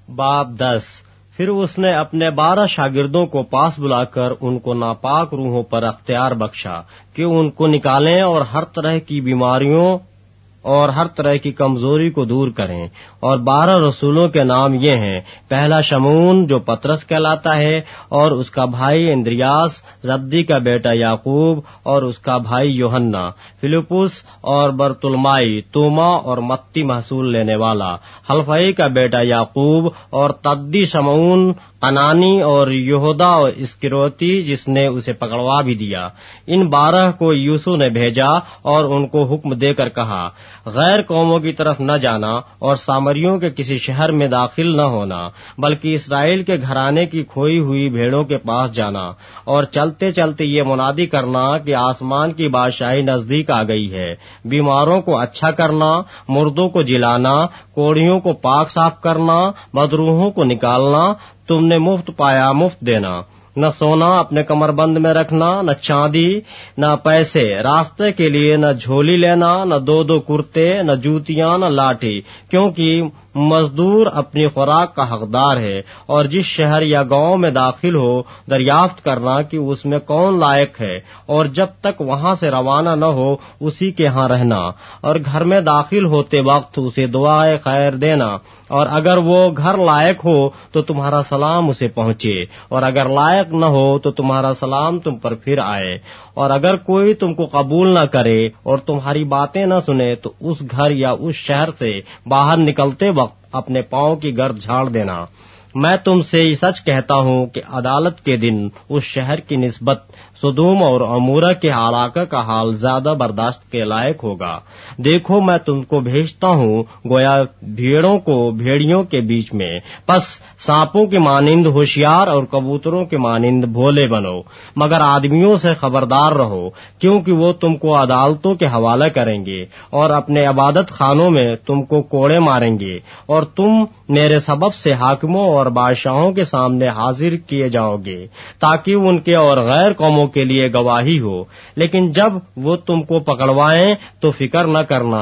باب 10 پھر اس نے اپنے 12 شاگردوں کو پاس بلا کر ان کو ناپاک روحوں پر اختیار بخشا کہ ان کو نکالیں اور ہر طرح کی بیماریوں اور ہر طرح کی کمزوری کو دور کریں. اور 12 رسولوں کے نام یہ ہیں: پہلا شمعون جو پطرس کہلاتا ہے، اور اس کا بھائی اندریاس، زبدی کا بیٹا یعقوب اور اس کا بھائی یوحنا، فلپس اور برتلمائی، توما اور متی محصول لینے والا، حلفئی کا بیٹا یعقوب اور تدی، شمعون قنانی اور یہودا اور اسکریوتی جس نے اسے پکڑوا بھی دیا. ان 12 کو یوسف نے بھیجا اور ان کو حکم دے کر کہا: غیر قوموں کی طرف نہ جانا اور سامریوں کے کسی شہر میں داخل نہ ہونا، بلکہ اسرائیل کے گھرانے کی کھوئی ہوئی بھیڑوں کے پاس جانا، اور چلتے چلتے یہ منادی کرنا کہ آسمان کی بادشاہی نزدیک آ گئی ہے. بیماروں کو اچھا کرنا، مردوں کو جلانا، کوڑھیوں کو پاک صاف کرنا، بدروحوں کو نکالنا، تم نے مفت پایا مفت دینا. نہ سونا اپنے کمر بند میں رکھنا، نہ چاندی، نہ پیسے، راستے کے لیے نہ جھولی لینا، نہ 2 کرتے، نہ جوتیاں، نہ لاٹھی، کیونکہ مزدور اپنی خوراک کا حقدار ہے. اور جس شہر یا گاؤں میں داخل ہو دریافت کرنا کہ اس میں کون لائق ہے، اور جب تک وہاں سے روانہ نہ ہو اسی کے ہاں رہنا. اور گھر میں داخل ہوتے وقت اسے دعائے خیر دینا، اور اگر وہ گھر لائق ہو تو تمہارا سلام اسے پہنچے، اور اگر لائق نہ ہو تو تمہارا سلام تم پر پھر آئے. اور اگر کوئی تم کو قبول نہ کرے اور تمہاری باتیں نہ سنے تو اس گھر یا اس شہر سے باہر نکلتے وقت اپنے پاؤں کی گرد جھاڑ دینا. میں تم سے سچ کہتا ہوں کہ عدالت کے دن اس شہر کی نسبت سدوم اور عمورہ کے علاقہ کا حال زیادہ برداشت کے لائق ہوگا. دیکھو میں تم کو بھیجتا ہوں گویا بھیڑوں کو بھیڑیوں کے بیچ میں. پس سانپوں کے مانند ہوشیار اور کبوتروں کے مانند بھولے بنو، مگر آدمیوں سے خبردار رہو، کیونکہ وہ تم کو عدالتوں کے حوالہ کریں گے اور اپنے عبادت خانوں میں تم کو کوڑے ماریں گے، اور تم میرے سبب سے حاکموں اور بادشاہوں کے سامنے حاضر کیے جاؤ گے تاکہ ان کے اور غیر قوموں کے لیے گواہی ہو. لیکن جب وہ تم کو پکڑوائیں تو فکر نہ کرنا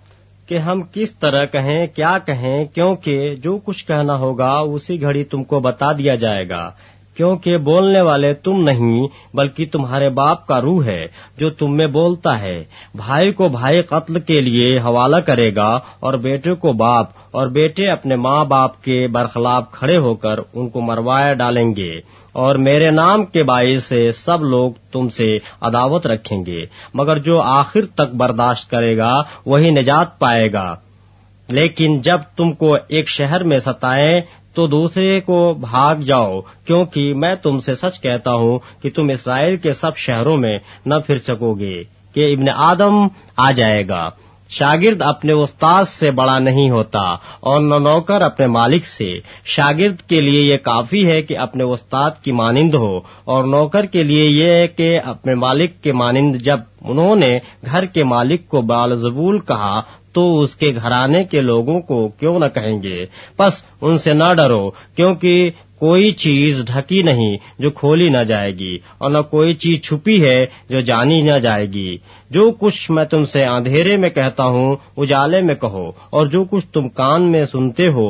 کہ ہم کس طرح کہیں کیا کہیں، کیونکہ جو کچھ کہنا ہوگا اسی گھڑی تم کو بتا دیا جائے گا. کیونکہ بولنے والے تم نہیں بلکہ تمہارے باپ کا روح ہے جو تم میں بولتا ہے. بھائی کو بھائی قتل کے لیے حوالہ کرے گا، اور بیٹے کو باپ، اور بیٹے اپنے ماں باپ کے برخلاف کھڑے ہو کر ان کو مروائے ڈالیں گے. اور میرے نام کے باعث سے سب لوگ تم سے عداوت رکھیں گے، مگر جو آخر تک برداشت کرے گا وہی نجات پائے گا. لیکن جب تم کو ایک شہر میں ستائیں تو دوسرے کو بھاگ جاؤ، کیونکہ میں تم سے سچ کہتا ہوں کہ تم اسرائیل کے سب شہروں میں نہ پھر سکو گے کہ ابن آدم آ جائے گا. شاگرد اپنے استاد سے بڑا نہیں ہوتا، اور نہ نوکر اپنے مالک سے. شاگرد کے لیے یہ کافی ہے کہ اپنے استاد کی مانند ہو، اور نوکر کے لیے یہ ہے کہ اپنے مالک کے مانند. جب انہوں نے گھر کے مالک کو بالزبول کہا تو اس کے گھرانے کے لوگوں کو کیوں نہ کہیں گے؟ پس ان سے نہ ڈرو، کیونکہ کوئی چیز ڈھکی نہیں جو کھولی نہ جائے گی، اور نہ کوئی چیز چھپی ہے جو جانی نہ جائے گی. جو کچھ میں تم سے اندھیرے میں کہتا ہوں اجالے میں کہو، اور جو کچھ تم کان میں سنتے ہو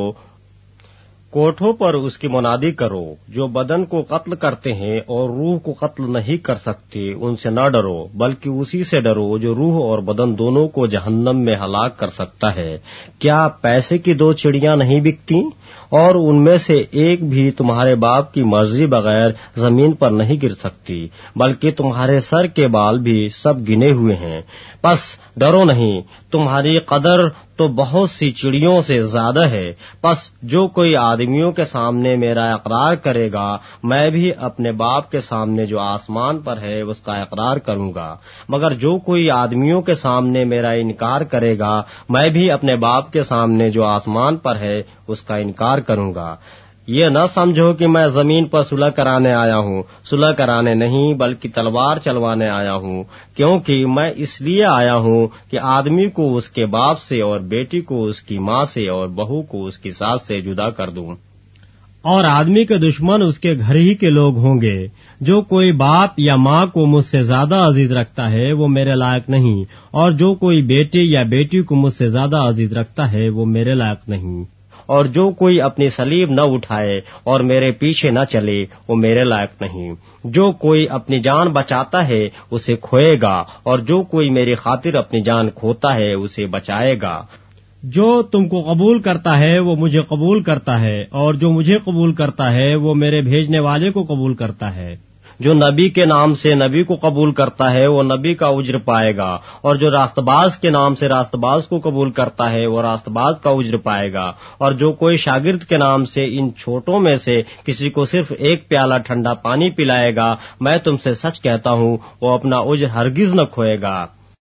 کوٹھوں پر اس کی منادی کرو. جو بدن کو قتل کرتے ہیں اور روح کو قتل نہیں کر سکتے ان سے نہ ڈرو، بلکہ اسی سے ڈرو جو روح اور بدن دونوں کو جہنم میں ہلاک کر سکتا ہے. کیا پیسے کی 2 چڑیاں نہیں بکتی؟ اور ان میں سے ایک بھی تمہارے باپ کی مرضی بغیر زمین پر نہیں گر سکتی، بلکہ تمہارے سر کے بال بھی سب گنے ہوئے ہیں. پس ڈرو نہیں، تمہاری قدر تو بہت سی چڑیوں سے زیادہ ہے. پس جو کوئی آدمیوں کے سامنے میرا اقرار کرے گا میں بھی اپنے باپ کے سامنے جو آسمان پر ہے اس کا اقرار کروں گا. مگر جو کوئی آدمیوں کے سامنے میرا انکار کرے گا میں بھی اپنے باپ کے سامنے جو آسمان پر ہے اس کا انکار کروں گا. یہ نہ سمجھو کہ میں زمین پر صلح کرانے آیا ہوں، صلح کرانے نہیں بلکہ تلوار چلوانے آیا ہوں. کیونکہ میں اس لیے آیا ہوں کہ آدمی کو اس کے باپ سے، اور بیٹی کو اس کی ماں سے، اور بہو کو اس کی ساس سے جدا کر دوں. اور آدمی کے دشمن اس کے گھر ہی کے لوگ ہوں گے. جو کوئی باپ یا ماں کو مجھ سے زیادہ عزیز رکھتا ہے وہ میرے لائق نہیں، اور جو کوئی بیٹے یا بیٹی کو مجھ سے زیادہ عزیز رکھتا ہے وہ میرے لائق نہیں. اور جو کوئی اپنی صلیب نہ اٹھائے اور میرے پیچھے نہ چلے وہ میرے لائق نہیں. جو کوئی اپنی جان بچاتا ہے اسے کھوئے گا اور جو کوئی میری خاطر اپنی جان کھوتا ہے اسے بچائے گا. جو تم کو قبول کرتا ہے وہ مجھے قبول کرتا ہے اور جو مجھے قبول کرتا ہے وہ میرے بھیجنے والے کو قبول کرتا ہے. جو نبی کے نام سے نبی کو قبول کرتا ہے وہ نبی کا اجر پائے گا اور جو راست باز کے نام سے راست باز کو قبول کرتا ہے وہ راست باز کا اجر پائے گا. اور جو کوئی شاگرد کے نام سے ان چھوٹوں میں سے کسی کو صرف ایک پیالہ ٹھنڈا پانی پلائے گا میں تم سے سچ کہتا ہوں وہ اپنا اجر ہرگز نہ کھوئے گا.